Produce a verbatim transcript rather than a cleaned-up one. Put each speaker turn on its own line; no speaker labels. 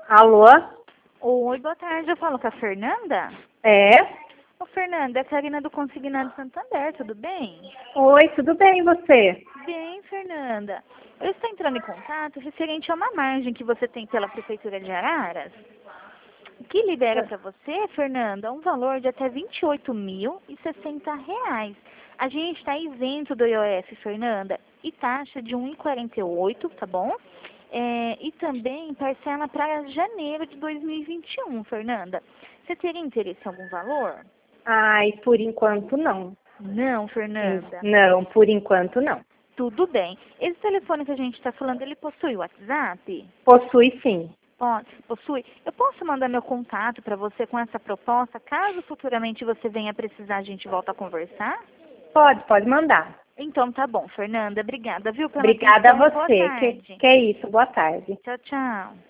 Alô?
Oi, boa tarde. Eu falo com a Fernanda?
É?
Ô, Fernanda, é a Karina do Consignado Santander, tudo bem?
Oi, tudo bem e você?
Bem, Fernanda. Eu estou entrando em contato referente a uma margem que você tem pela Prefeitura de Araras, que libera para você, Fernanda, um valor de até vinte e oito mil e sessenta reais. A gente está isento do I O F, Fernanda, e taxa de um vírgula quarenta e oito, tá bom? É, e também parcela para janeiro de dois mil e vinte e um, Fernanda. Você teria interesse em algum valor?
Ai, por enquanto não.
Não, Fernanda.
Não, por enquanto não.
Tudo bem. Esse telefone que a gente está falando, ele possui WhatsApp?
Possui sim.
Pode, possui. Eu posso mandar meu contato para você com essa proposta, caso futuramente você venha precisar, a gente volta a conversar?
Pode, pode mandar.
Então tá bom, Fernanda. Obrigada, viu, pela
Obrigada a
atenção. Boa
você. Que,
tarde.
que é isso, boa tarde.
Tchau, tchau.